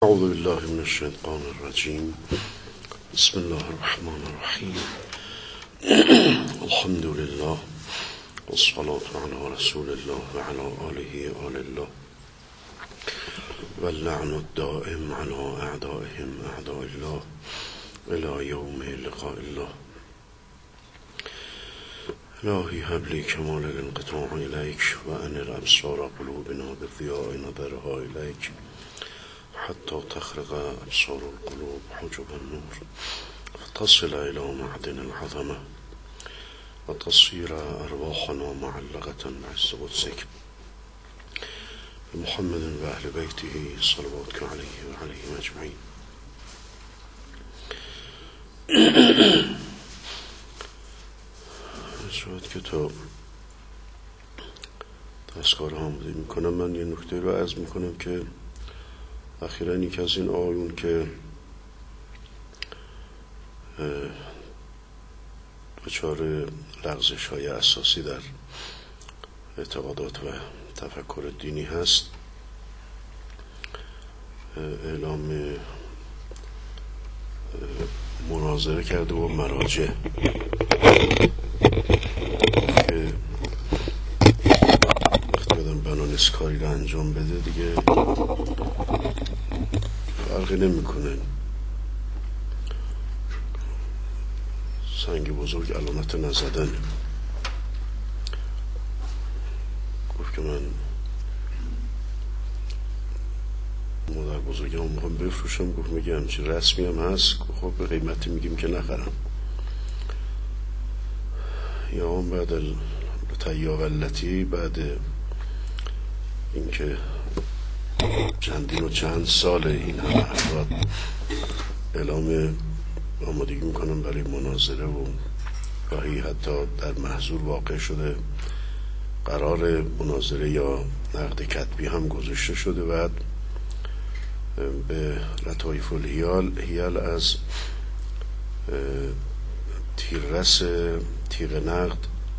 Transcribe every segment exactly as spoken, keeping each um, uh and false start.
اعوذ بالله من الشیطان الرجیم. بسم الله الرحمن الرحیم. الحمد لله والصلاة علی رسول الله و علی آله آل الله و اللعن الدائم علی اعدائهم اعداء الله الى یوم لقاء الله. الهی هب لی کمال الانقطاع الیک و انر ابصار قلوبنا بضیاء نظرها الیک حتی تخرق ابصار القلوب حجب النور فتصل الى معدن العظمه و تصير ارواحنا معلقة بعز قدسك بمحمد و اهل بیته صلواتك علیه و علیهم اجمعین. شاید که تا دستگاه آماده میکنم من یه نکته رو عرض میکنم که اخیراً یک از این آیون که دچار لغزش های اساسی در اعتقادات و تفکر دینی هست، اعلام مناظره کرده با مراجع که وقتی آدم بنانست کاری رو انجام بده دیگه فرقی نمی کنه سنگ بزرگ علامت نزدن. گفت که من مادر بزرگم رو میخوام بفروشم. گفت میگه همچی رسمی هم هست؟ خب به قیمتی میگیم که نخرم. یا هم بعد التیاولتی بعد اینکه چندین و چند سال این هم افراد اعلام آمادگی میکنم برای مناظره و گاهی حتی در محضور واقع شده قرار مناظره یا نقد کتبی هم گذاشته شده. بعد به لطایف الهیال هیال از تیررس تیغ نقد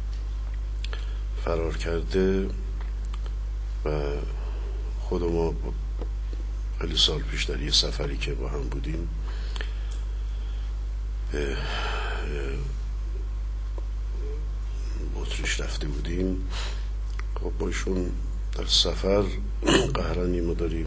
فرار کرده و خود ما خیلی سال پیش در یه سفری که با هم بودیم به بطریش رفته بودیم. خب با ایشون در سفر قهرنی ما داریم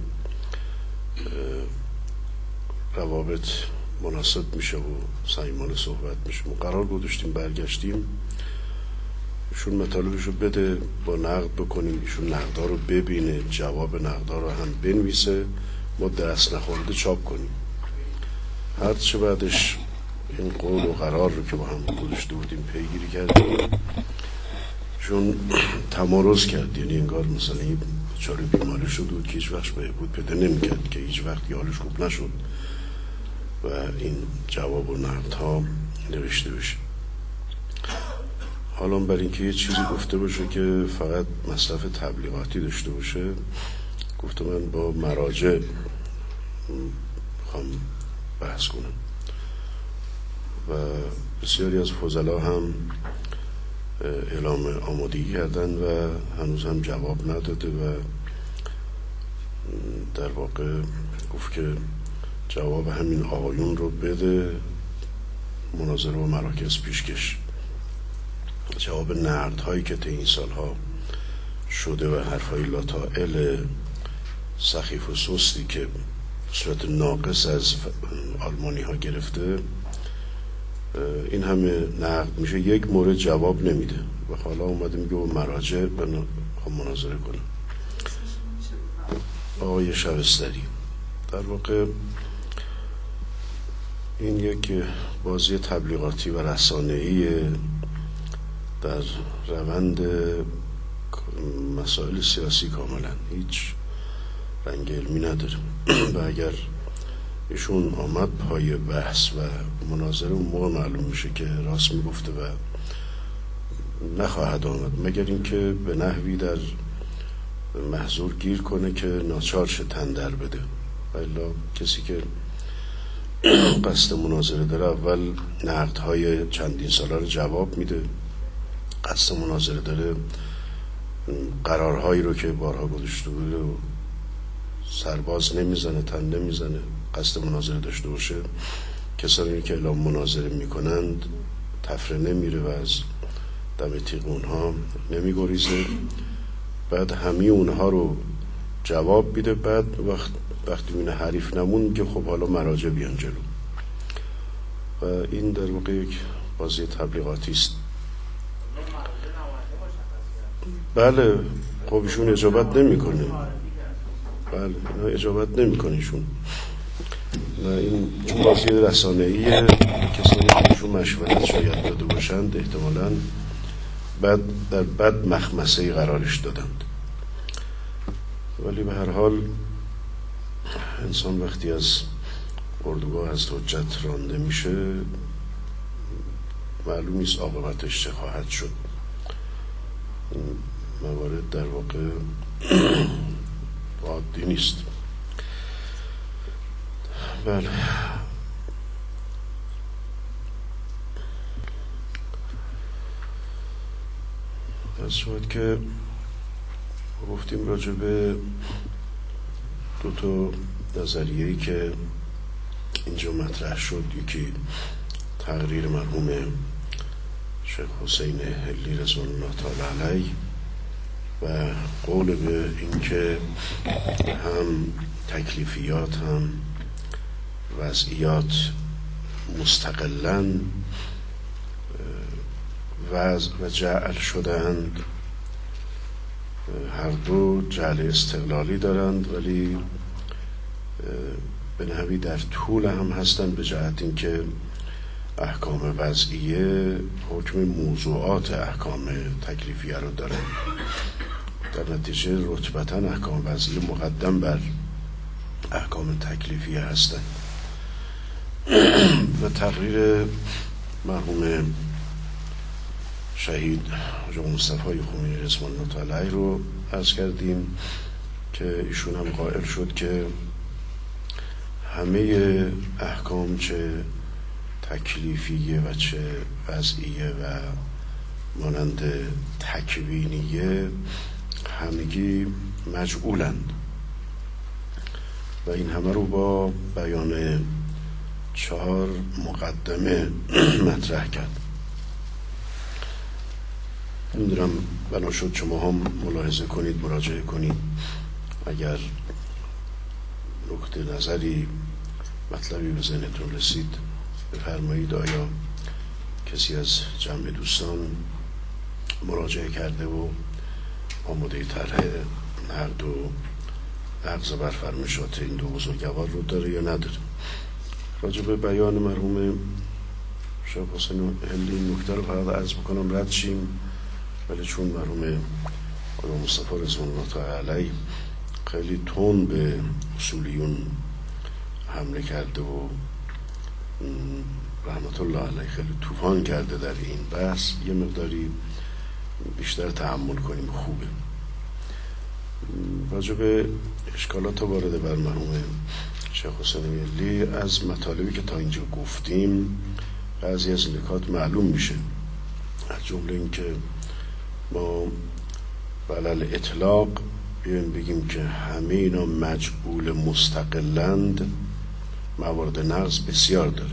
روابط مناسب میشه و صمیمانه صحبت میشه. ما قرار گذاشتیم برگشتیم ایشون مطالبشو بده با نقد بکنیم، ایشون نقدا رو ببینه، جواب نقدا رو هم بنویسه، ما دست نخورده چاپ کنیم. هرچه بعدش این قول و قرار رو که با هم گذاشته بودیم پیگیری کردیم، چون تمارض کرد. یعنی انگار مثلا این چاره بیماری شده بود که هیچ وقت بهبود پیدا نمی‌کرد، که هیچ وقت حالش خوب نشد و این جواب و نقدها نوشته بشه. حالا برای اینکه یه چیزی گفته باشه که فقط مصرف تبلیغاتی داشته باشه، گفته من با مراجع میخوام بحث کنم و بسیاری از فضلا هم اعلام آمادگی کردن و هنوز هم جواب نداده و در واقع گفت که جواب همین آقایون رو بده، مناظره و مراکز پیشکش. جواب نقد هایی که تا این سالها شده و حرفای لاتائل سخیف و سستی که صورت ناقص از آلمانی ها گرفته، این همه نقد میشه، یک مورد جواب نمیده و حالا اومده میگه با مراجع خب مناظره کنه. آقای شبستری در واقع این یک بازی تبلیغاتی و رسانه‌ای در روند مسائل سیاسی کاملا هیچ رنگ علمی نداره و اگر ایشون آمد پای بحث و مناظره اون موقع معلوم میشه که راست میگفته و نخواهد آمد مگر اینکه به نحوی در محضور گیر کنه که ناچار شه تندر بده. الا کسی که قصد مناظره داره اول نقدهای چندین ساله رو جواب میده، قصد مناظره داره قرارهایی رو که بارها گذاشته بوده و سرباز نمیزنه، تن نمیزنه، قصد مناظره داشته باشه، کسانی که اعلام مناظره میکنند تفره نمیره و از دم تیغ اونها نمیگریزه، بعد همه اونها رو جواب بیده، بعد وقت وقتی میونه حریف نمون میگه خب حالا مراجع بیان جلو. و این در واقع یک بازی تبلیغاتی است. بله خب ایشون اجابت نمیکنه. بله اینا اجابت نمیکنه ایشون. و این چون بازی رسانه‌ایه، کسانی که ایشون مشورت شاید داده باشند احتمالاً بعد در بد مخمسه‌ای قرارش دادند. ولی به هر حال انسان وقتی از اردوگاه از حجت رانده میشه معلوم نیست عاقبتش چه خواهد شد. این موارد در واقع عادی نیست. بله از شاید که گفتیم راجع به دو تا نظریه‌ای که اینجا مطرح شد، یکی تقریر مرحوم شیخ حسین حلی رضوان الله تعالی علیه و قول به اینکه هم تکلیفیات هم وضعیات مستقلاً وضع و جعل شدند، هر دو جعل استقلالی دارند ولی به نحوی در طول هم هستند، به جهت اینکه احکام وضعیه حکم موضوعات احکام تکلیفیه رو دارند، در نتیجه رتبتا احکام وضعیه مقدم بر احکام تکلیفیه هستند. و تقریر مرحوم شهید حاج مصطفی خمینی رضوان الله تعالی علیه رو عرض کردیم که ایشون هم قائل شد که همه احکام چه تکلیفیه و چه وضعیه و مانند تکوینیه همگی مجعولند و این همه رو با بیان چهار مقدمه مطرح کرد. نمیدونم بنا شد شما هم ملاحظه کنید، مراجعه کنید، اگر نکته نظری مطلبی به ذهنتون رسید بفرمایید. آیا کسی از جمع دوستان مراجعه کرده و آماده طرح نقد و نقض بر فرمایشات این دو بزرگوار رو داره یا نداره؟ راجع به بیان مرحوم شیخ حسین حلی نکته رو فقط عرض بکنم رد شیم، ولی چون مرحوم آقای مصطفی رضوان الله تعالی علیه خیلی تند به اصولیون حمله کرده و رحمت الله علیه خیلی طوفان کرده در این بحث، یه مقداری بیشتر تحمل کنیم خوبه. راجع به اشکالات وارد بر مرحوم شیخ حسین حلی از مطالبی که تا اینجا گفتیم بعضی از نکات معلوم میشه، از جمله این که ما بلل اطلاق بیایم بگیم که همه اینا مجعول مستقلند، موارد نقض بسیار داره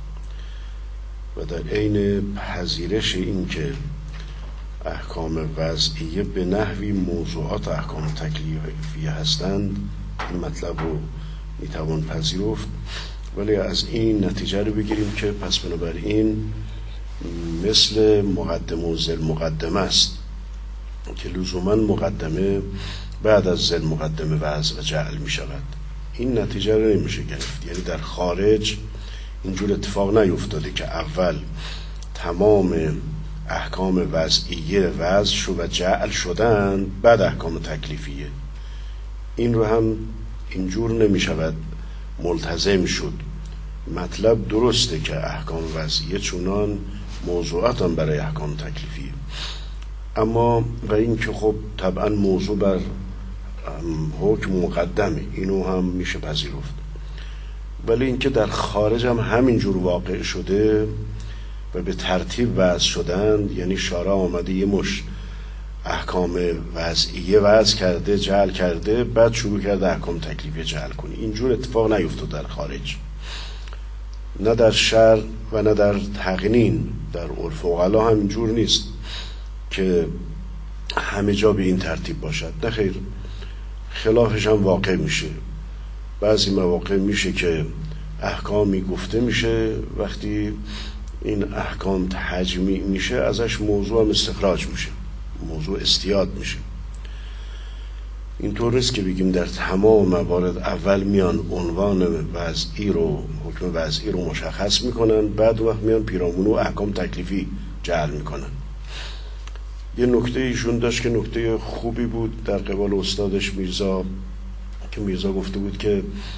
و در عین پذیرش این که احکام وضعیه به نحوی موضوعات احکام تکلیفیه هستند، این مطلب رو میتوان پذیرفت، ولی از این نتیجه رو بگیریم که پس بنابراین مثل مقدمه و ذل مقدمه است که لزوما مقدمه بعد از ذل مقدمه وضع و جعل می شود. این نتیجه رو نمیشه گرفت، یعنی در خارج اینجور اتفاق نیفتاده که اول تمام احکام وضعیه وضع شد و جعل شدن بعد احکام تکلیفیه. این رو هم اینجور نمی شود ملتزم شد. مطلب درسته که احکام وضعیه چونان موضوعات هم برای احکام تکلیفیه، اما و این که خب طبعا موضوع بر حکم مقدمه، اینو هم میشه پذیرفت، ولی اینکه در خارج هم همینجور واقع شده و به ترتیب وضع شدند، یعنی شارع آمده یه مش احکام وضعیه وضع کرده، جعل کرده، بعد شروع کرده احکام تکلیفی جعل کنه. اینجور اتفاق نیفتاد در خارج، نه در شرع و نه در تقنین. در عرف عقلا هم اینجور نیست که همه جا به این ترتیب باشد، نه خیر، خلافش هم واقع میشه. بعضی مواقع میشه که احکامی گفته میشه، وقتی این احکام تجمیع میشه ازش موضوع هم استخراج میشه، موضوع استیاد میشه. اینطور نیست که بگیم در تمام موارد اول میان عنوان وضعی رو، حکم وضعی رو مشخص میکنن، بعد وقت میان پیرامون و احکام تکلیفی جعل میکنن. یه نکته ایشون داشت که نکته خوبی بود در قبال استادش میرزا، که میرزا گفته بود که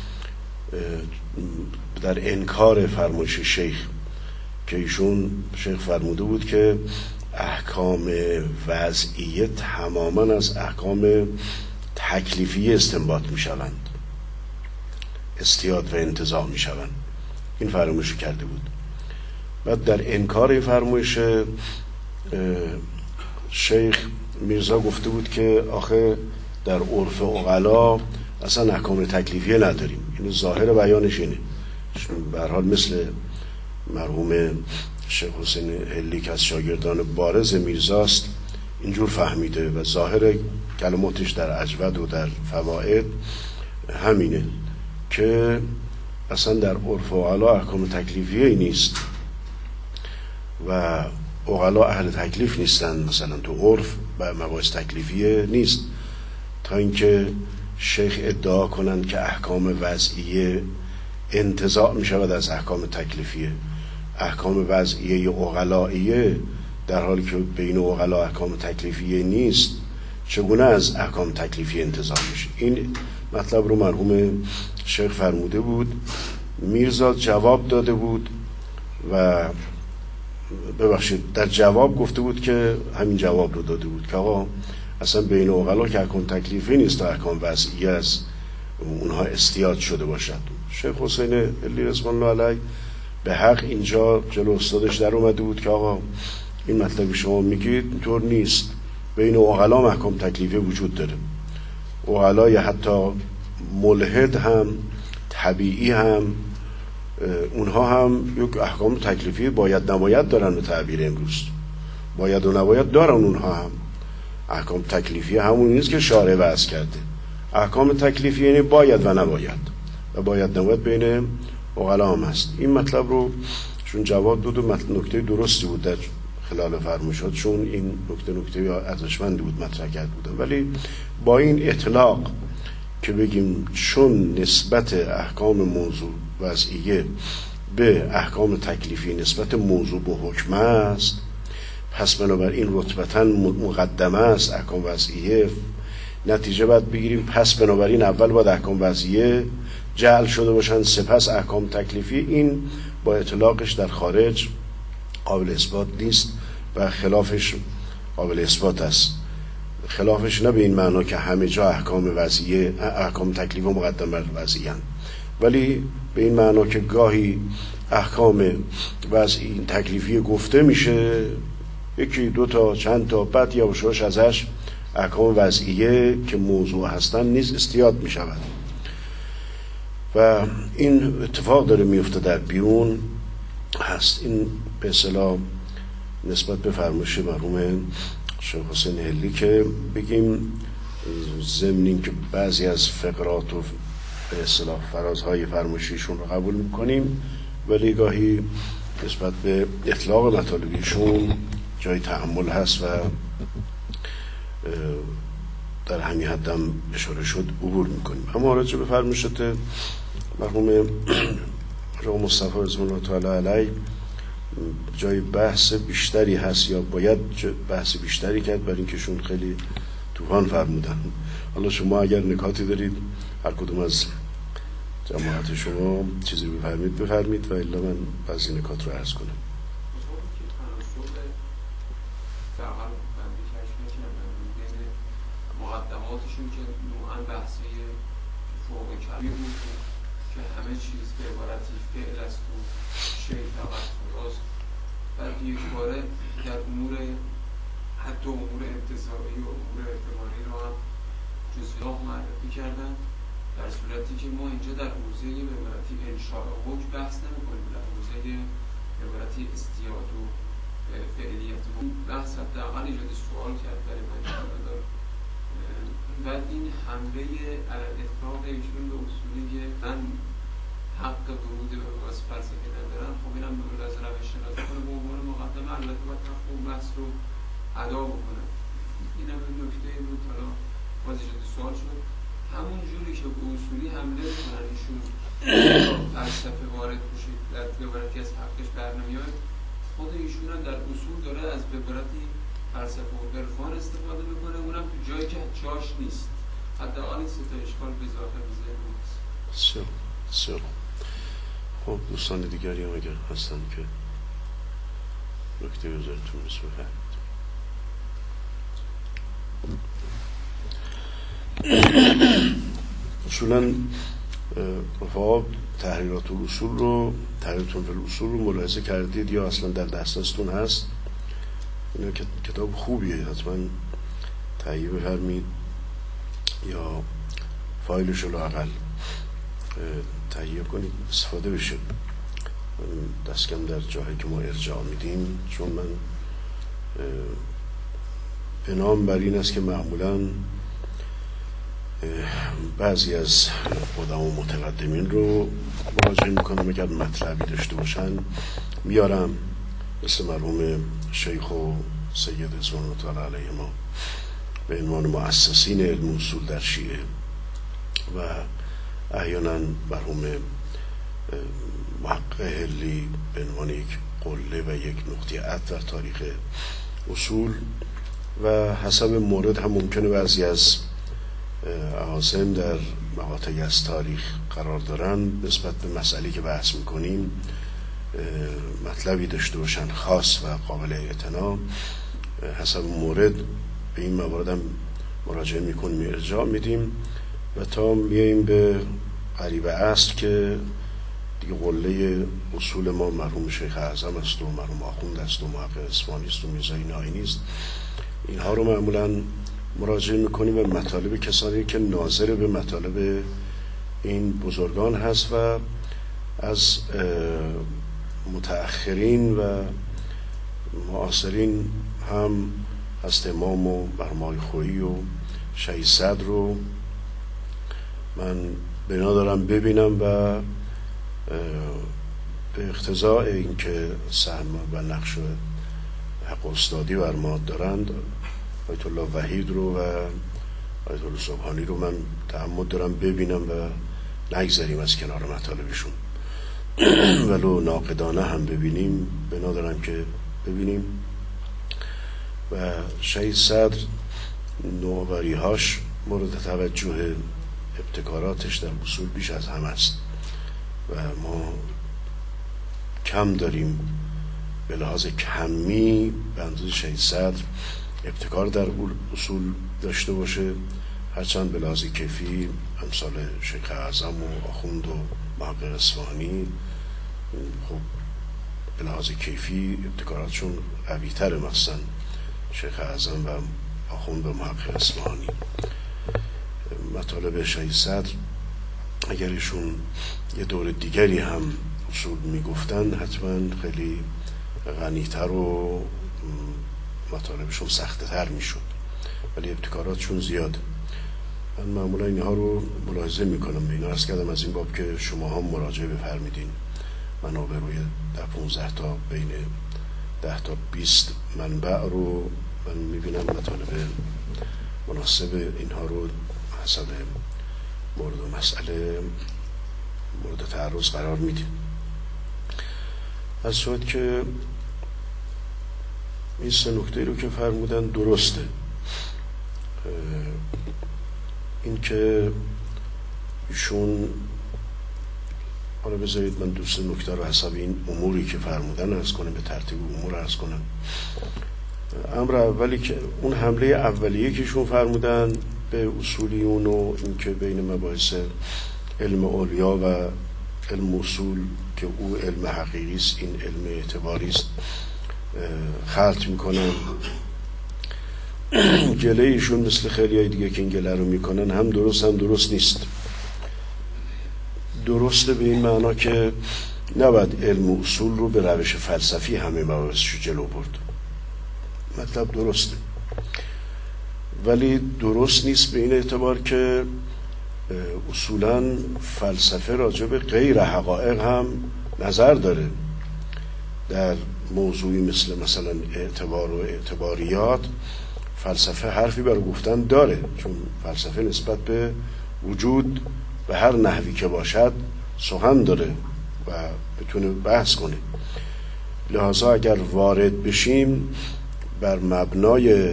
در انکار فرمایش شیخ، که ایشون شیخ فرموده بود که احکام وضعیه تماما از احکام تکلیفی استنباط می شوند، استیاد و انتزاع می شوند. این فرمایش کرده بود. بعد در انکار این فرمایش شیخ میرزا گفته بود که آخه در عرف عقلا اصلا احکام تکلیفیه نداریم. این ظاهر بیانش اینه. به هر حال مثل مرحوم شیخ حسین هلی که از شاگردان بارز میرزاست اینجور فهمیده و ظاهر کلماتش در اجود و در فوائد همینه که اصلا در عرف عقلا احکام تکلیفیه نیست و عقلا اهل تکلیف نیستن. مثلا تو عرف و مباحث تکلیفیه نیست، تا اینکه شیخ ادعا کنند که احکام وضعیه انتزاع می شود از احکام تکلیفیه. احکام وضعیه عقلاییه در حالی که بین عقلا احکام تکلیفیه نیست، چگونه از احکام تکلیفی انتزاع میشه؟ این مطلب رو مرحوم شیخ فرموده بود. میرزا جواب داده بود و ببخشید در جواب گفته بود که همین جواب رو داده بود که آقا اصلا بین عقلا که احکام تکلیفی نیست تا احکام وضعیه از اونها استیاد شده باشد. شیخ حسین علی رضوان الله علیه به حق اینجا جلو استادش در اومده بود که آقا این مطلبی شما میگید اینطور نیست، بین عقلا احکام تکلیفی وجود داره. عقلا یا حتی ملحد هم طبیعی هم اونها هم یک احکام تکلیفی باید نباید دارن. به تعبیر امروز باید و نباید دارن. اونها هم احکام تکلیفی همون نیست که شارع وضع کرده. احکام تکلیفی یعنی باید و نباید و باید نباید بین عقلا هم هست. این مطلب رو چون جواب داد و نکته درستی بود در خلال فرمایشات، چون این نکته نکته ارزشمندی بود مطرح کرده بودم. ولی با این اطلاق که بگیم چون نسبت احکام موضوع وضعیه به احکام تکلیفی نسبت موضوع به حکم است، پس بنابراین رتبتاً مقدمه است احکام وضعیه، نتیجه باید بگیریم پس بنابراین اول باید احکام وضعیه جعل شده باشند سپس احکام تکلیفی. این با اطلاقش در خارج قابل اثبات نیست و خلافش قابل اثبات است. خلافش نه به این معنا که همه جا احکام وضعیه احکام تکلیف و مقدم بر وضعیه، ولی به این معنا که گاهی احکام وضعی تکلیفی گفته میشه، یکی دو تا چند تا، بعد یواشاش ازش احکام وضعیه که موضوع هستن نیز استیاد میشود و این اتفاق داره میفته در بیرون هست. این به اصطلاح نسبت به فرمایش مرحوم شیخ حسین هلی که بگیم ضمن که بعضی از فقرات و به اصطلاح فرازهای فرمایشیشون رو قبول میکنیم، ولی گاهی نسبت به اطلاق مطالبیشون جای تأمل هست و در همین حدم اشاره شد عبور میکنیم. اما راجع به فرمایشات مرحوم آقا مصطفی رضوان الله تعالی علیه جای بحث بیشتری هست یا باید بحث بیشتری کرد، برای اینکه شون خیلی طوفان فرمودن. حالا شما اگر نکاتی دارید هر کدوم از جماعت شما چیزی بفرمید بفرمید و الا من بعضی نکات رو عرض کنم. مقدماتشون که نوعا بحثی فوق کبیر بود که همه چیز به عبارتی فعل است و شیء فقط خداست. بعد یک باره در امور حتی امور انتزاعی و امور اعتباری رو هم جزء معرفی کردن، در صورتی که ما اینجا در حوزه به عبارتی انشاء حکم بحث نمی‌کنیم، در حوزه به عبارتی استیاد و فعلیت بحث حداقل ایجاد سوال کرد برای من دار. و این حمله علی اطلاق ایشون به اصولی که من حق ورود به مباحث فلسفی ندارن، خب اینم به از روش شناسی کنه به عنوان مقدمه، البته باید اون بحث رو ادا بکنه. اینم این نکته بود. حالا باز ایجاد سوال شد، همون جوری که به اصولی حمله میکنن ایشون فلسفه وارد بشید در عبارتی از حقش برنمیاد، خود ایشون هم در اصول داره از به عبارتی فلسفه و عرفان استفاده میکنه، اونم تو جایی که جاش نیست. حداقل این سه تا اشکال به اضافه به ذهن نیست. بسیار بسیار. خب دوستان دیگری هم اگر هستن که نکته بذارتون بسم فرمید. اصولا رفاق تحریرات الاصول رو تحریراتون فی الاصول رو ملاحظه کردید یا اصلا در دسترستون هست؟ اینا کتاب خوبیه، حتما تهیه بفرمید یا فایلش رو لااقل تهیه کنید استفاده بشه. من دست کم در جایی که ما ارجاع میدیم، چون من بنام بر این است که معمولاً بعضی از قدما متقدمین رو مراجعه میکنم اگر مطلبی داشته باشن میارم، مثل مرحوم شیخ و سید رضوان الله تعالی علیه ما به عنوان مؤسسین علم اصول در شیعه، و احیانا مرحوم محقق حلی به عنوان یک قله و یک نقطه عطف در تاریخ اصول، و حسب مورد هم ممکنه بعضی از عوازم در مقاطعی از تاریخ قرار دارن نسبت به مسئله که بحث میکنیم مطلبی داشته باشن خاص و قابل اعتنا. حسب مورد به این موارد هم مراجعه میکنیم، ارجاع میدیم و تا میاییم به قریب اصل که دیگه قله اصول ما مرحوم شیخ اعظم است و مرحوم آخوند است و محقق اصفهانی است و میرزا ناینی است. اینها رو معمولاً مراجعه میکنیم و مطالب کسانی که ناظر به مطالب این بزرگان هست و از متأخرین و معاصرین هم هست امام و برمای خویی و شهید صدر رو من بنا دارم ببینم و به اقتضاء این که سهم و نقش حق استادی بر ما دارند آیت الله وحید رو و آیت الله سبحانی رو من تعمد دارم ببینم و نگذاریم از کنار مطالبشون ولو ناقدانه هم ببینیم، بنا دارم که ببینیم. و شهید صدر نوآوری‌هاش مورد توجه، ابتکاراتش در اصول بیش از همه است و ما کم داریم به لحاظ کمی به اندازه شهید صدر ابتکار در اصول داشته باشه، هرچند به لحاظ کیفی امثال شیخ اعظم و آخوند و محقق اصفهانی خب به لحاظ کیفی ابتکاراتشون قوی تره، مثلا شیخ اعظم و آخوند و محقق اصفهانی. مطالب شهید صدر اگر ایشون یه دور دیگری هم اصول میگفتن حتما خیلی غنیتر و مطالبشون سخته تر میشد، ولی ابتکاراتشون زیاده. من معمولا اینها رو ملاحظه میکنم، به اینا عرض کردم از این باب که شما هم مراجعه بفرمیدین. منابع روی ده پونزده تا بین ده تا بیست منبع رو من میبینم، مطالب مناسب اینها رو حسب مورد و مسئله مورد تعرض قرار میدیم. از صورت که این سه نکته رو که فرمودن درسته، این که ایشون حالا بذارید من دوست نکته رو حسب این اموری که فرمودن عرض کنم، به ترتیب امور عرض کنم. امر اولی که اون حمله اولیه که ایشون فرمودن به اصولیون و این که بین مباحث علم اولیا و علم اصول که او علم حقیقی است این علم اعتباری است خلط میکنن گله ایشون مثل خیلی های دیگه که این گله رو میکنن هم درست هم درست نیست. درسته به این معنا که نباید علم و اصول رو به روش فلسفی همه مباحثشو جلو برد، مطلب درسته، ولی درست نیست به این اعتبار که اصولا فلسفه راجع به غیر حقایق هم نظر داره. در موضوعی مثل مثلا اعتبار و اعتباریات فلسفه حرفی برای گفتن داره، چون فلسفه نسبت به وجود به هر نحوی که باشد سخن داره و بتونه بحث کنه. لحاظا اگر وارد بشیم بر مبنای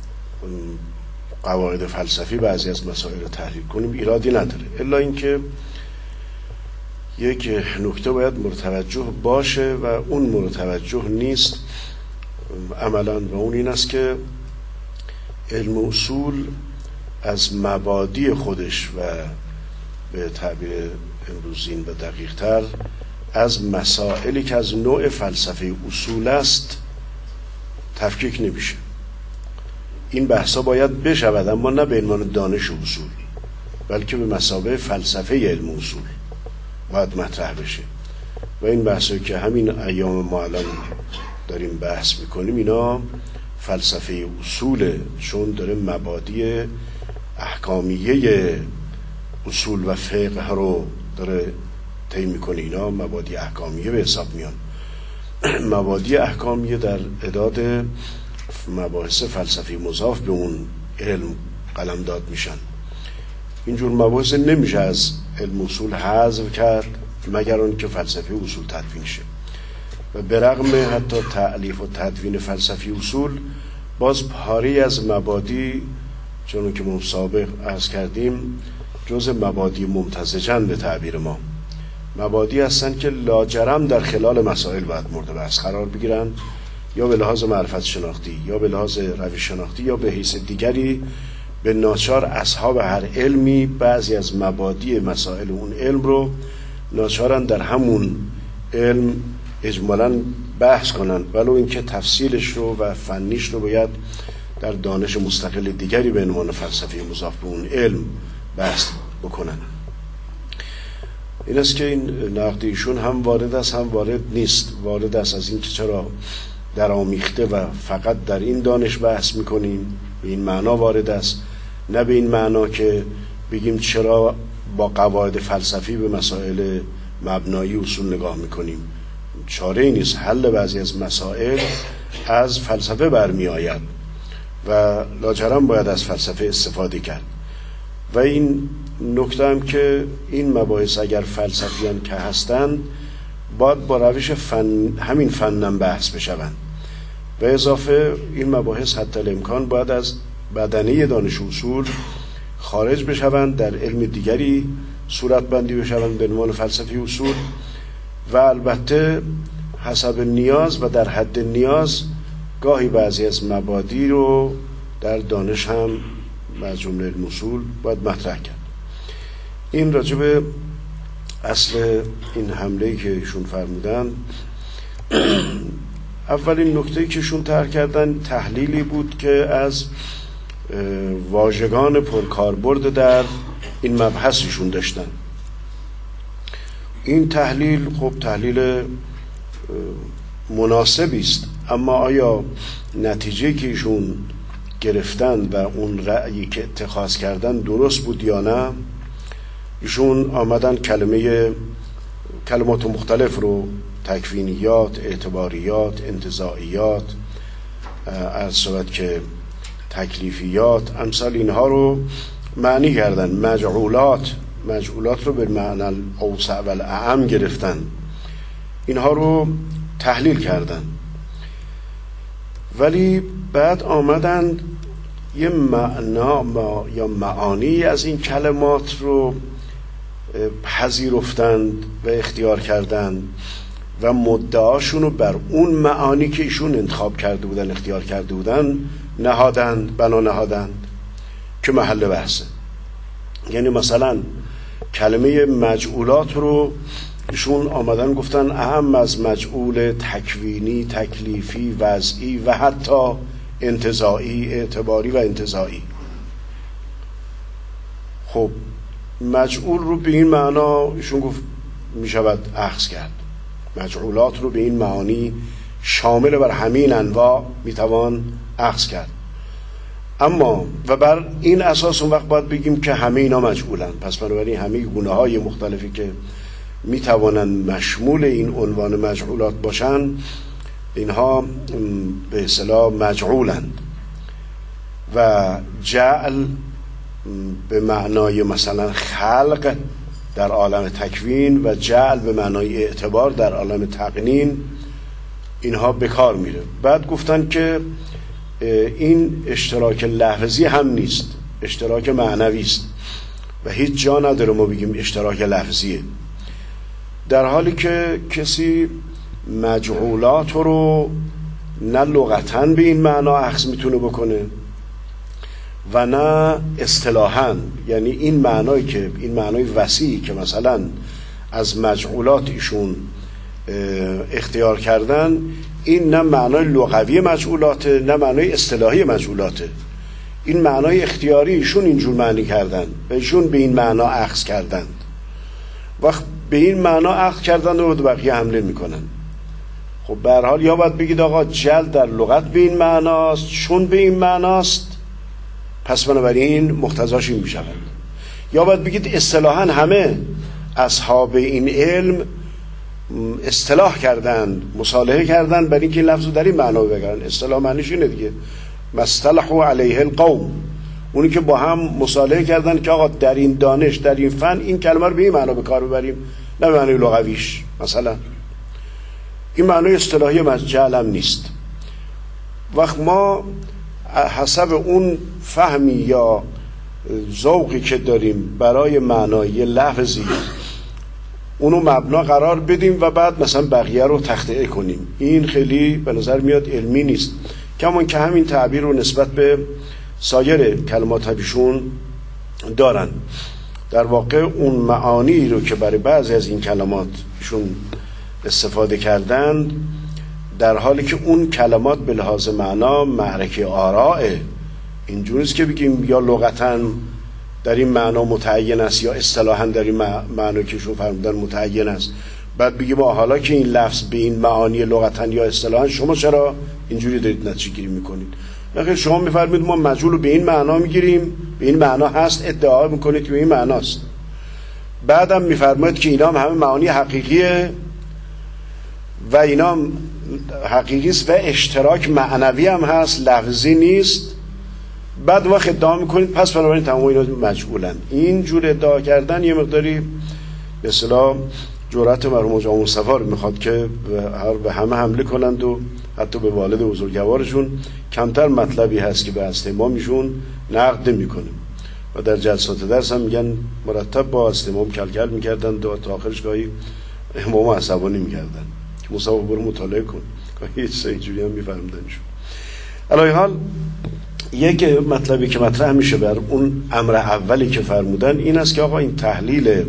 قواعد فلسفی بعضی از مسائل رو تحلیل کنیم ایرادی نداره، الا اینکه یک نکته باید متوجه باشه و اون متوجه نیست عملا، و اون این است که علم و اصول از مبادی خودش و به تعبیر امروزین و دقیق تر از مسائلی که از نوع فلسفه اصول است تفکیک نمیشه. این بحثا باید بشود، اما نه به عنوان دانش اصول، بلکه به مثابه فلسفه علم و اصول باید مطرح بشه. و این بحثایی که همین ایام ما الان داریم بحث میکنیم اینا فلسفه اصوله، چون داره مبادی احکامیه اصول و فقه رو داره طی میکنه. اینا مبادی احکامیه به حساب میان. مبادی احکامیه در اعداد مباحث فلسفی مضاف به اون علم قلمداد میشن. اینجور مباحث نمیشه از علم اصول حذف کرد مگر اون که فلسفه اصول تدوین شه. و برغم حتی تألیف و تدوین فلسفی اصول باز پاری از مبادی، چون که ما سابق عرض کردیم، جز مبادی ممتزجن به تعبیر ما، مبادی هستن که لاجرم در خلال مسائل باید مورد بحث قرار بگیرن، یا به لحاظ معرفت شناختی یا به لحاظ روش شناختی یا به حیث دیگری. به ناچار اصحاب هر علمی بعضی از مبادی مسائل اون علم رو ناچارن در همون علم اجمالاً بحث کنن، ولو اینکه تفصیلش رو و فنیش رو باید در دانش مستقل دیگری به عنوان فلسفه مضاف به اون علم بحث بکنن. این است که این نقد ایشون هم وارد است هم وارد نیست. وارد است از این که چرا در آمیخته و فقط در این دانش بحث میکنیم، به این معنا وارد است، نه به این معنا که بگیم چرا با قواعد فلسفی به مسائل مبنایی اصول نگاه میکنیم. چاره ای نیست، حل بعضی از مسائل از فلسفه برمی آید و لاجرم باید از فلسفه استفاده کرد. و این نکته هم که این مباحث اگر فلسفیان که هستند باید با روش فن همین فنم بحث بشوند. و اضافه این مباحث حتی الامکان باید از بدنه دانش اصول خارج بشوند، در علم دیگری صورت بندی بشوند به عنوان فلسفه اصول، و البته حسب نیاز و در حد نیاز گاهی بعضی از مبادی رو در دانش هم از جمله علم اصول باید مطرح کرد. این راجب اصل این حمله‌ای که ایشون فرمودن. اولین نکته‌ای که ایشون طرح کردن تحلیلی بود که از واژگان پرکاربرد در این مبحث ایشون داشتن. این تحلیل خب تحلیل مناسبی است، اما آیا نتیجه که ایشون گرفتن و اون رأیی که اتخاذ کردن درست بود یا نه؟ ایشون آمدن کلمه کلمات مختلف رو، تکوینیات، اعتباریات، انتزاعیات، عرض شود که تکلیفیات، امثال اینها رو معنی کردن. مجعولات مجعولات رو به معنی اوسع و الاعم گرفتن، اینها رو تحلیل کردن. ولی بعد آمدن یه معنا ما یا معانی از این کلمات رو پذیرفتند و اختیار کردند و مدعاشون رو بر اون معانی که ایشون انتخاب کرده بودن اختیار کرده بودن نهادند، بنا نهادند که محل بحثه. یعنی مثلا کلمه مجعولات رو ایشون آمدن گفتن اهم از مجعول تکوینی، تکلیفی، وضعی و حتی انتزاعی، اعتباری و انتزاعی. خب مجعول رو به این معنا ایشون گفت می شود اخذ کرد، مجعولات رو به این معانی شامل بر همین انواع می توان اخذ کرد. اما و بر این اساس اون وقت باید بگیم که همه اینا مجعولن، پس بنابراین همه گونه های مختلفی که می توانند مشمول این عنوان مجعولات باشن اینها به اصطلاح مجعولند. و جعل به معنای مثلا خلق در عالم تکوین و جعل به معنای اعتبار در عالم تقنین اینها به کار میره. بعد گفتن که این اشتراک لفظی هم نیست، اشتراک معنوی است و هیچ جا نداره ما بگیم اشتراک لفظیه، در حالی که کسی مجعولات رو نه لغتاً به این معنا اخذ میتونه بکنه و نه اصطلاحاً، یعنی این معنایی که این معنای وسیعی که مثلا از مجعولات ایشون اختیار کردن، این نه معنای لغوی مجعولاته نه معنای اصطلاحی مجعولاته، این معنای اختیاری ایشون اینجور معنی کردن و ایشون به این معنا اخذ کردند. وقت به این معنا اخذ کردن و بقیه حمله میکنن. خب به هر حال یا باید بگید آقا جل در لغت به این معناست، چون به این معناست پس بنابراین مقتضاش این میشود، یا باید بگید اصطلاحاً همه اصحاب این علم اصطلاح کردن، مصالحه کردن برای اینکه این لفظ رو در این معنا بگن. اصطلاح معنیش اینه دیگه، مصطلحوا علیه القوم، اونی که با هم مصالحه کردن که آقا در این دانش در این فن این کلمه رو به این معنا به کار ببریم، نه به معنی لغویش. مثلا این معنای اصطلاحی مجعل هم نیست. وقت ما حسب اون فهمی یا ذوقی که داریم برای معنای لفظی اونو مبنا قرار بدیم و بعد مثلا بقیه رو تخطئه کنیم، این خیلی به نظر میاد علمی نیست. کمان که همین تعبیر رو نسبت به سایر کلمات ایشون دارن. در واقع اون معانی رو که برای بعضی از این کلمات ایشون استفاده کردن، در حالی که اون کلمات به لحاظ معنا معرکه آرائه، اینجوریست که بگیم یا لغتاً در این معنا متعین است یا اصطلاحاً در این معنا که شما فرمودن متعین است، بعد بگیم حالا که این لفظ به این معانی لغتاً یا اصطلاحاً شما چرا اینجوری دارید نتیجه گیری میکنید؟ نخیر، شما میفرمید ما مجعول رو به این معنا میگیریم، به این معنا هست، ادعا میکنید که به این معناست، بعدم میفرمایید که اینا هم همه معانی حقیقیه و اینا حقیقی است و اشتراک معنوی هم هست، لفظی نیست. بعد وقت ادعا میکنید پس بنابراین تمام اینا مجعولن. این جور ادعا کردن یه مقداری به اصطلاح جرأت مرحوم جان مصطفی رو میخواد که هر به همه حمله کنند و حتی به والد بزرگوارشون. کمتر مطلبی هست که به استمامیشون نقد میکنه و در جلسات درس هم میگن مرتب با استمام کلکل میکردن و تا آخرش گاهی امام عصبانی میکردن که مصطفی برو مطالعه کن، گاهی سه اینجوری هم میفرمدنشون. علی حال یک مطلبی که مطرح میشه بر اون امر اولی که فرمودن این است که آقا این تحلیل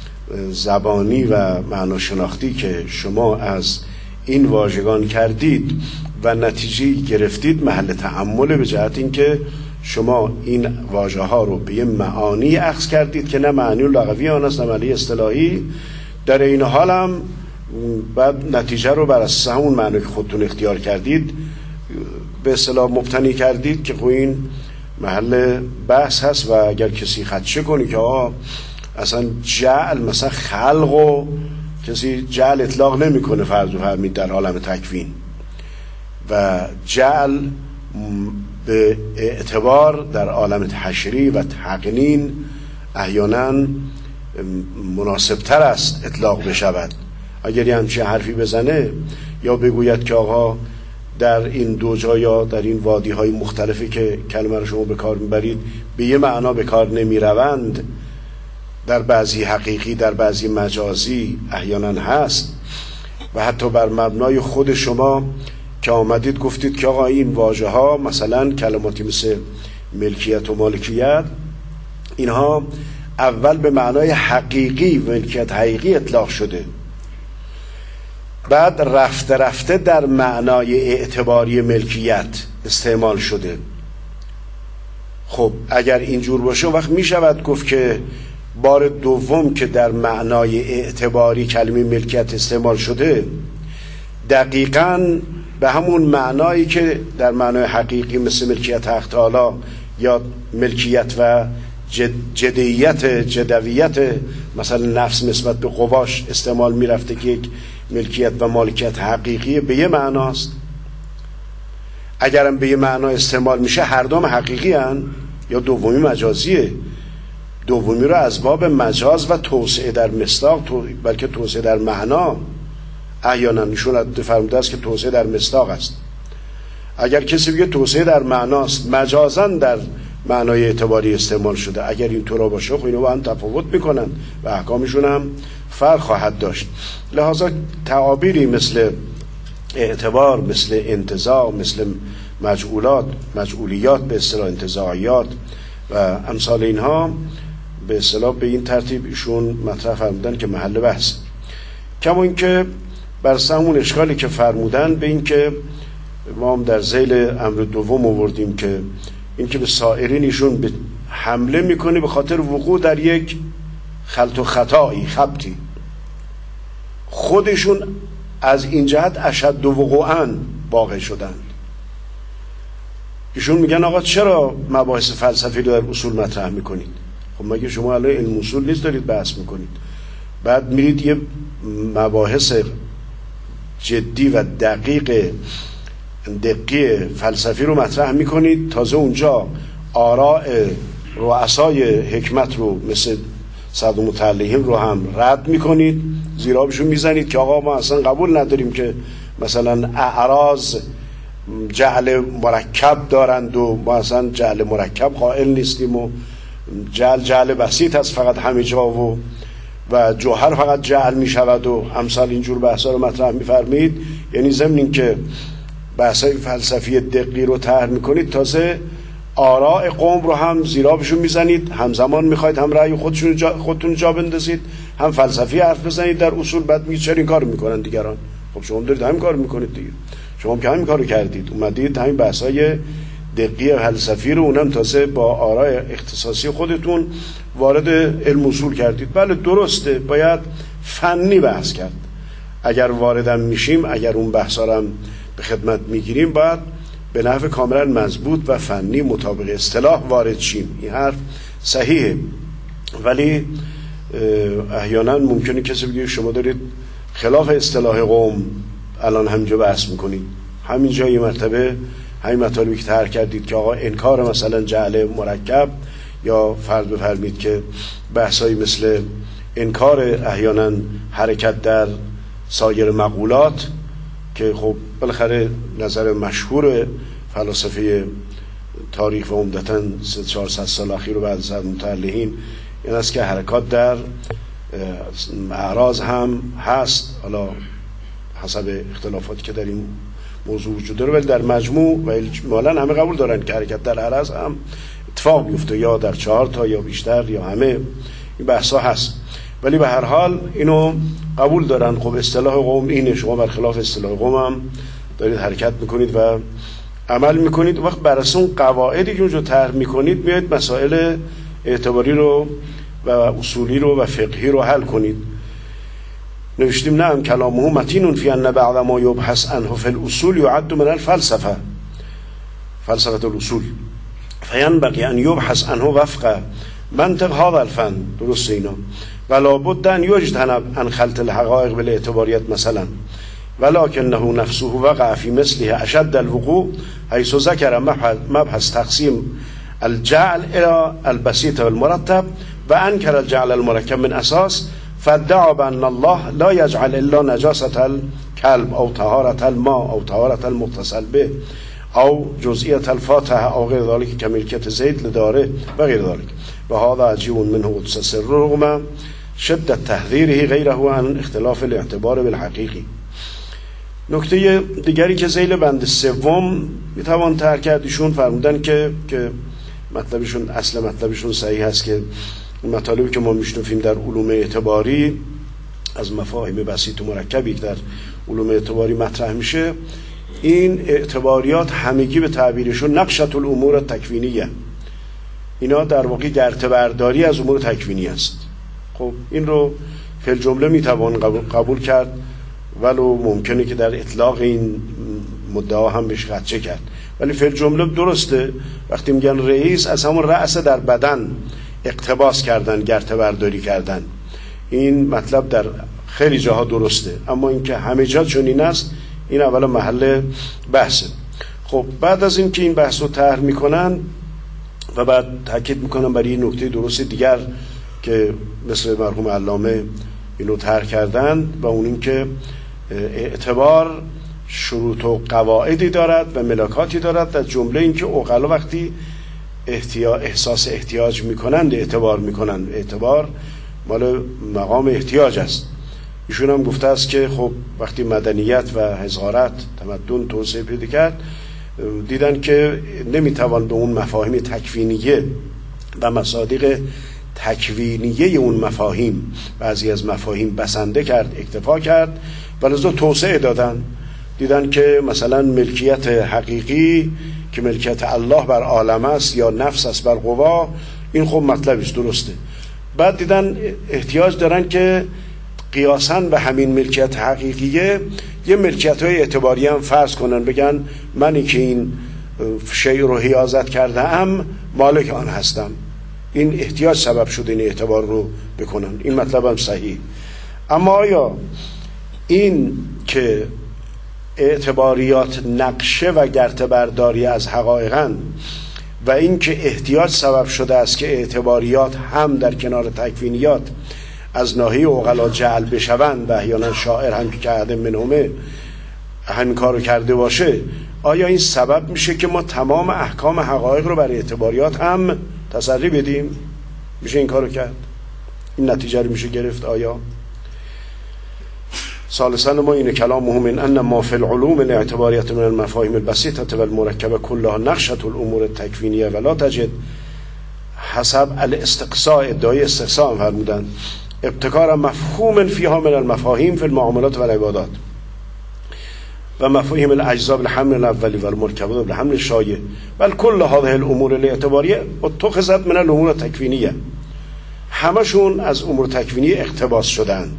زبانی و معناشناختی که شما از این واژگان کردید و نتیجه گرفتید محل تأمل، به جهت اینکه شما این واژه ها رو به یه معانی اخذ کردید که نه معنی لغوی آن است نه معنی اصطلاحی، در این حال هم بعد نتیجه رو بر اساس همون معنی که خودتون اختیار کردید به اصطلاح مبتنی کردید که خب این محل بحث هست و اگر کسی خدشه کنی که آه اصلا جعل مثلا خلق و کسی جعل اطلاق نمی کنه فرض و فرمید در عالم تکوین و جعل به اعتبار در عالم تشریع و تقنین احیانا مناسبتر است اطلاق بشود. اگر یه همچین حرفی بزنه یا بگوید که آقا در این دو جا یا در این وادی های مختلفی که کلمه رو شما به کار میبرید به یه معنا به کار نمی روند، در بعضی حقیقی در بعضی مجازی احیانا هست و حتی بر مبنای خود شما که آمدید گفتید که آقا این واژه ها مثلا کلماتی مثل ملکیت و مالکیت اینها اول به معنای حقیقی ملکیت حقیقی اطلاق شده، بعد رفته رفته در معنای اعتباری ملکیت استعمال شده. خب اگر اینجور باشه وقت می شود گفت که بار دوم که در معنای اعتباری کلمه ملکیت استعمال شده دقیقاً به همون معنایی که در معنای حقیقی مثل ملکیت حق تعالی یا ملکیت و جد جدیت جدویت مثلا نفس نسبت به قواش استعمال می رفته که یک ملکیت و مالکیت حقیقی به یه معناست. اگرم به یه معنا استعمال میشه هر دوم حقیقی هن یا دومی مجازیه. دومی رو از باب مجاز و توسعه در مصداق تو... بلکه توسعه در معنا احیانا ایشون فرموده است که توسعه در مصداق است. اگر کسی بگه توسعه در معناست مجازاً در معنای اعتباری استعمال شده، اگر این طور باشه خب اینا با هم تفاوت میکنن و احکامشون هم فرق خواهد داشت. لحاظا تعابیری مثل اعتبار، مثل انتزاع، مثل مجعولات، مجعولیات به اصطلاح انتزاعیات و امثال اینها به اصطلاح به این ترتیب ایشون مطرح فرمودن که محل بحث. کما اینکه بر همون اشکالی که فرمودن به این که ما هم در ذیل امر دوم آوردیم که این که به سائرین ایشون به حمله میکنه به خاطر وقوع در یک خلط و خطایی خبطی، خودشون از این جهت اشد وقوعاً واقع شدند. ایشون میگن آقا چرا مباحث فلسفی رو در اصول مطرح میکنید؟ خب مگه شما الان علم اصول نیست دارید بحث میکنید؟ بعد میرید یه مباحث جدی و دقیق دقیق فلسفی رو مطرح میکنید، تازه اونجا آراء رؤسای حکمت رو مثل صد متعلهم رو هم رد میکنید، زیرا بهشون میزنید که آقا ما اصلا قبول نداریم که مثلا اعراض جعل مرکب دارند و ما اصلا جعل مرکب قائل نیستیم و جعل جعل بسیط است فقط همه جا و و جوهر فقط جعل میشود و امثال اینجور بحثا رو مطرح میفرمید. یعنی ضمن این که بحثای فلسفی دقیق رو طرح میکنید تازه آراء قوم رو هم زیرا بهشون میزنید، همزمان میخواید هم رأی خودشون جا خودتون جا بندازید هم فلسفی حرف بزنید در اصول. بعد میگید چرا این کارو میکنن دیگران؟ خب شما دارید همین کارو میکنید دیگه، شما که همین کارو کردید، اومدید همین بحثای دقیق فلسفی رو اونم تازه با آراء اختصاصی خودتون وارد علم اصول کردید. بله درسته، باید فنی بحث کرد. اگر واردم میشیم، اگر اون بحثا رو به خدمت میگیریم، باید به نحو کاملا مضبوط و فنی مطابق اصطلاح وارد شیم. این حرف صحیحه، ولی احیانا ممکنه کسی بگه شما دارید خلاف اصطلاح قوم الان همینجا بحث میکنید. همینجا یه مرتبه همین مطالبی که طرح کردید که آقا انکار مثلا جعل مرکب، یا فرض بفرمید که بحثایی مثل انکار احیانا حرکت در سایر مقولات که خب بالاخره نظر مشهور فلاسفه تاریخ و عمدتاً سه چهارصد سال اخیر و بعد از متعلقین این است که حرکات در اعراض هم هست، حالا حسب اختلافاتی که در این موضوع وجود داره، ولی در مجموع و اجمالاً همه قبول دارن که حرکت در اعراض هم اتفاق میفته، یا در چهار تا یا بیشتر یا همه این بحثا هست. ولی به هر حال اینو قبول دارن. خب اصطلاح قوم اینه، شما برخلاف اصطلاح قوم هم دارید حرکت میکنید و عمل میکنید. وقت بر اساس اون قواعدی که اونجا طرح میکنید میاد مسائل اعتباری رو و اصولی رو و فقهی رو حل کنید. نوشتیم نعم کلامه متین فی ان بعض ما یبحث عنه فی الاصول یعد من الفلسفه فلسفه الاصول فینبغی ان یبحث عنه وفق منطق هذا الفن. درست اینا ولا بد ان یجتنب عن خلط الحقائق بالاعتباریت مثلا، ولكنه نفسه وقع في مثله اشد الوقوع حيث ذكر مبحث تقسيم الجعل الى البسيط والمرتب وانكر الجعل المركب من اساس، فادعى بان الله لا يجعل الا نجاسة الكلب او طهارة الماء او طهارة المغتسل به او جزئیت الفاتحه او غیر ذلك كملكیت زید لداره و غیر ذلك. و هذا عجیب منه قدس سر رغم شدت تحذیره غیره عن اختلاف الاعتبار بالحقیقی. نکته دیگری که ذیل بند سوم میتوان طرح کرد، ایشون فرمودن که که مطلبشون اصل مطلبشون صحیح هست که مطالبی که ما میشنفیم در علوم اعتباری از مفاهیم بسیط و مرکبی که در علوم اعتباری مطرح میشه این اعتباریات همگی به تعبیرشون نقشة الامور تکوینیه، اینا در واقع گرته برداری از امور تکوینی است. خب این رو فی الجمله میتوان قبول کرد، ولو ممکنه که در اطلاق این مدعا هم بهش خدشه کرد، ولی فی الجمله درسته. وقتی میگن رئیس، از همون رأس در بدن اقتباس کردن، گرته برداری کردن، این مطلب در خیلی جاها درسته، اما اینکه همه جا چنین است این اولا محل بحثه. خب بعد از این که این بحث رو طرح میکنن و بعد تاکید میکنن برای این نکته درست دیگر که مثل مرحوم علامه اینو طرح کردن، و اون این که اعتبار شروط و قواعدی دارد و ملاکاتی دارد، در جمله این که عقلا وقتی احتیاج احساس احتیاج میکنند اعتبار میکنند، اعتبار مال مقام احتیاج است. ایشون هم گفته است که خب وقتی مدنیت و حضارت تمدن توسعه پیدا کرد، دیدن که نمیتوان به اون مفاهیم تکوینیه و مصادیق تکوینیه اون مفاهیم، بعضی از مفاهیم بسنده کرد، اکتفا کرد، ولذا توسعه دادن. دیدن که مثلا ملکیت حقیقی که ملکیت الله بر عالم است یا نفس است بر قوا، این خب مطلبش درسته. بعد دیدن احتیاج دارن که قیاساً به همین ملکیت حقیقیه یه ملکیت های اعتباری هم فرض کنن، بگن منی که این شیء رو حیازت کرده ام مالک آن هستم. این احتیاج سبب شده این اعتبار رو بکنن، این مطلب هم صحیح. اما آیا این که اعتباریات نقشه و گرته برداری از حقایقن و این که احتیاج سبب شده است که اعتباریات هم در کنار تکوینیات از ناحیه عقلا جعل بشوند و احیانا شاعر هم که عهد منهمه همین کارو کرده باشه، آیا این سبب میشه که ما تمام احکام حقایق رو برای اعتباریات هم تسری بدیم؟ میشه این کارو کرد؟ این نتیجه رو میشه گرفت؟ آیا ثالثاً ما این کلام مهم این ان ما فی العلوم الاعتباریات من المفاهیم البسيطة والمركبة كلها نقشة الامور التکوینیه ولا تجد حسب الاستقصاء، ادعای استقصاء فرمودن، ابتکار مفهوم فیها من المفاهیم فی المعاملات و العبادات و مفاهیم الاجزاء بالحمل الاولی و المرکبات بالحمل الشایع، بل کل هذه الامور الاعتباریه اتخذت من الامور التکوینیه، همشون از امور تکوینی اقتباس شدند.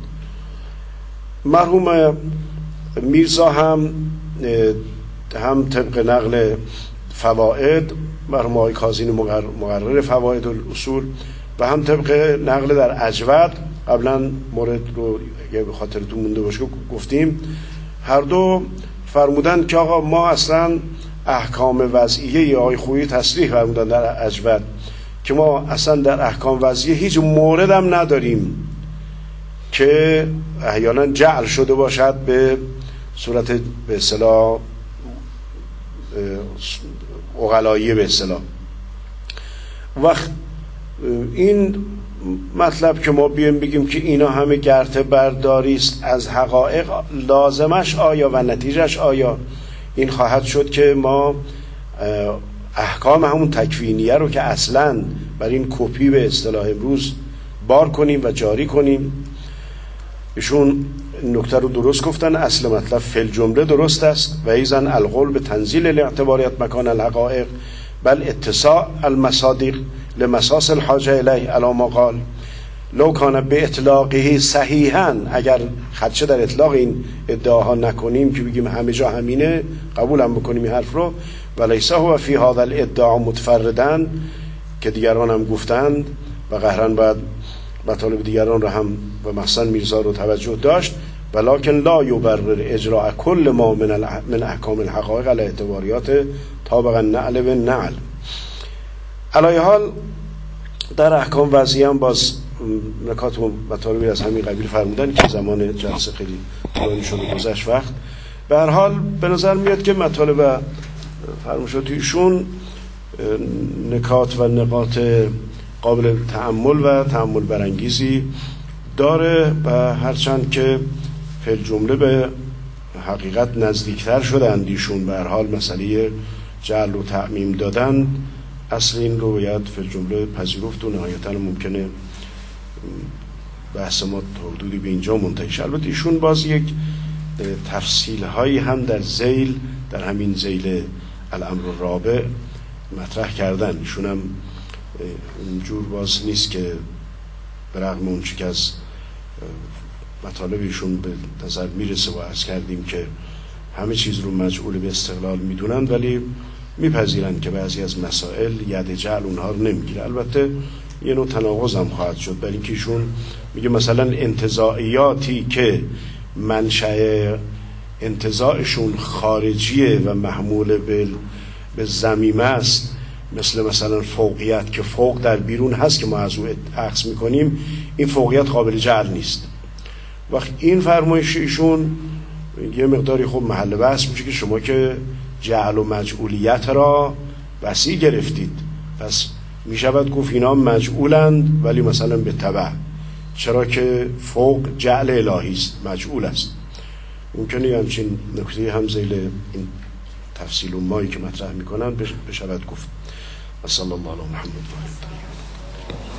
مرحوم میرزا هم هم طبق نقل فوائد، مرحوم آقای کاظمی مقرر فوائد الاصول، و هم طبق نقل در اجود، قبلا مورد رو یه به خاطرتون مونده باشه گفتیم، هر دو فرمودن که آقا ما اصلا احکام وضعیه آقای خویی تصریح فرمودن در اجود که ما اصلا در احکام وضعیه هیچ مورد هم نداریم که احیانا جعل شده باشد به صورت به اصطلاح عقلایی به اصطلاح. وقت این مطلب که ما بیایم بگیم که اینا همه گرته برداری است از حقایق، لازمش آیا و نتیجهش آیا این خواهد شد که ما احکام همون تکوینیه رو که اصلا بر این کپی به اصطلاح امروز بار کنیم و جاری کنیم؟ ایشون نکته رو درست گفتن، اصل مطلب فی الجمله درست است و ایزن القول به تنزیل الاعتباریات مکان الحقائق بل اتساع المصادیق لمساس الحاجه الیه علی ما قال لو کان به اطلاقه صحیحا، اگر خدشه در اطلاق این ادعاها نکنیم که بگیم همه جا همینه، قبول هم بکنیم این حرف رو، ولیسا هو فی هذا الادعا متفردن، که دیگران هم گفتند و قهرن باید مطالب دیگران رو هم و مثلا میرزا رو توجه داشت، ولکن لا یبرر اجراء کل ما من, من احکام الحقائق علی اعتباریات طابق النعل و نعل. علی حال در احکام وضعی هم باز نکات و مطالبی از همین قبیل فرمودن که زمان جلسه خیلی طولانی شده گذشت وقت. به هر حال به نظر میاد که مطالب فرمایشات ایشون نکات و نقاط قابل تأمل و تأمل برانگیزی داره و هرچند که فی الجمله به حقیقت نزدیکتر شدند ایشون، به هر حال مسئله جعل و تعمیم دادن اصل این رو باید فی الجمله پذیرفت و نهایتاً ممکنه بحث ما تا حدودی به اینجا منتهی شه. البته ایشون باز یک تفصیل هایی هم در ذیل، در همین ذیل الامر الرابع مطرح کردن. ایشون هم اونجور باز نیست که برغم اون چی که از مطالب ایشون به نظر میرسه و عرض کردیم که همه چیز رو مجعول به استقلال میدونن، ولی میپذیرن که بعضی از مسائل ید جعل اونها رو نمیگیره. البته یه نوع تناقض هم خواهد شد، برای اینکه ایشون میگه مثلا انتزاعیاتی که منشأ انتزاعشون خارجیه و محمول به به ضمیمه است، مثل مثلا فوقیت که فوق در بیرون هست که ما از او اخذ میکنیم، این فوقیت قابل جعل نیست. وقت این فرمایش ایشون یه مقداری خوب محل بحث میشه که شما که جعل و مجعولیت را وسیع گرفتید، پس میشود گفت اینا مجعولند ولی مثلا به تبع، چرا که فوق جعل الهی است، مجعول است. ممکنه یه همچین نکته هم ذیل این تفصیل و مایی که مطرح میکنن بشود گفت. و صلی الله علی محمد و آله.